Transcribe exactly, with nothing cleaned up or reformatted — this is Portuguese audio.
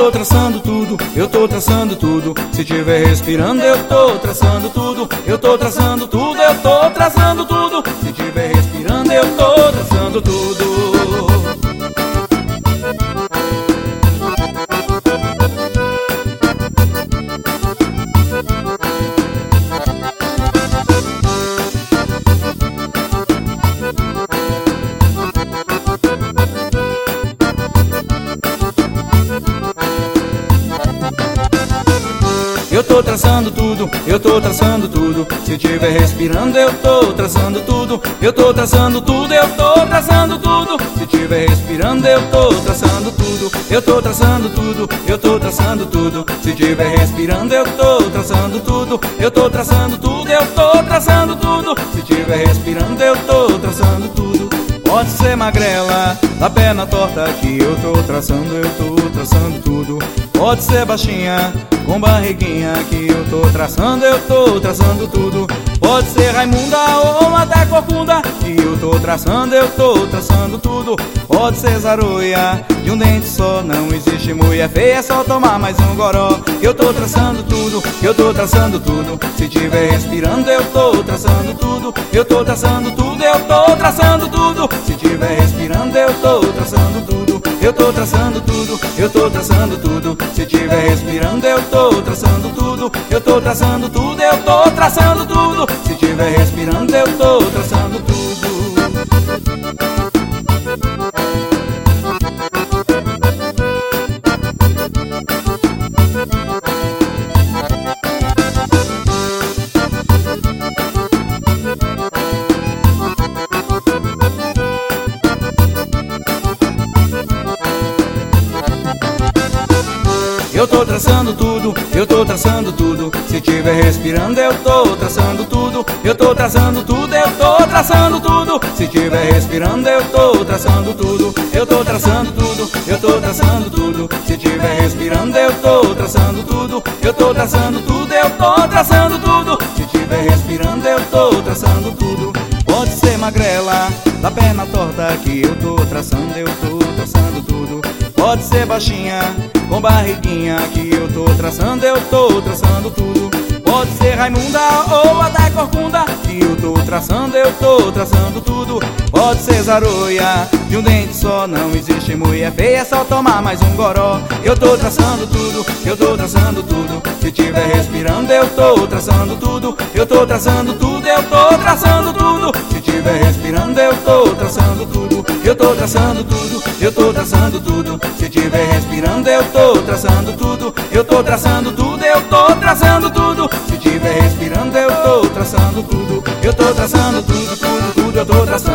tô traçando tudo, eu tô traçando tudo. Se tiver respirando, eu tô traçando tudo. Eu tô traçando tudo, eu tô traçando tudo. Se tiver respirando, eu tô traçando tudo. Eu tô traçando tudo, eu tô traçando tudo. Se tiver respirando, eu tô traçando tudo. Eu tô traçando tudo, eu tô traçando tudo. Se tiver respirando, eu tô traçando tudo. Eu tô traçando tudo, eu tô traçando tudo. Se tiver respirando, eu tô traçando tudo. Eu tô traçando tudo, eu tô traçando tudo. Se tiver respirando, eu tô traçando tudo. Pode ser magrela, da perna torta que eu tô traçando, eu tô traçando tudo. Pode ser baixinha, com barriguinha que eu tô traçando, eu tô traçando tudo. Pode ser Raimunda ou até corcunda que eu tô traçando, eu tô traçando tudo. Pode ser zaroia, de um dente só, não existe mulher feia, é só tomar mais um goró. Eu tô traçando tudo, eu tô traçando tudo. Se tiver respirando, eu tô traçando tudo. Eu tô traçando tudo, eu tô traçando tudo. Se tiver respirando, eu tô traçando tudo. Eu tô traçando tudo, eu tô traçando tudo. Se tiver respirando, eu tô traçando tudo. Eu tô traçando tudo, eu tô traçando tudo. Se tiver respirando, eu tô traçando tudo. Eu tô traçando tudo, eu tô traçando tudo. Se tiver respirando, eu tô traçando tudo. Eu tô traçando tudo, eu tô traçando tudo. Se tiver respirando, eu tô traçando tudo. Eu tô traçando tudo, eu tô traçando tudo. Se tiver respirando, eu tô traçando tudo. Eu tô traçando tudo, eu tô traçando tudo. Se tiver respirando, eu tô traçando tudo. Pode ser magrela, da perna torta que eu tô traçando, eu tô traçando tudo. Pode ser baixinha, com barriguinha que eu tô traçando, eu tô traçando tudo. Pode ser Raimunda ou até corcunda que eu tô traçando, eu tô traçando tudo. Pode ser zaroia, de um dente só, não existe mulher feia, é só tomar mais um goró. Eu tô traçando tudo, eu tô traçando tudo. Se tiver respirando, eu tô traçando tudo. Eu tô traçando tudo, eu tô traçando tudo. Se tiver respirando, eu tô traçando tudo. Eu tô traçando tudo, eu tô traçando tudo. Se tiver respirando, eu tô traçando tudo. Eu tô traçando tudo, eu tô traçando tudo. Se tiver respirando, eu tô traçando tudo. Eu tô traçando tudo, tudo, tudo, eu tô traçando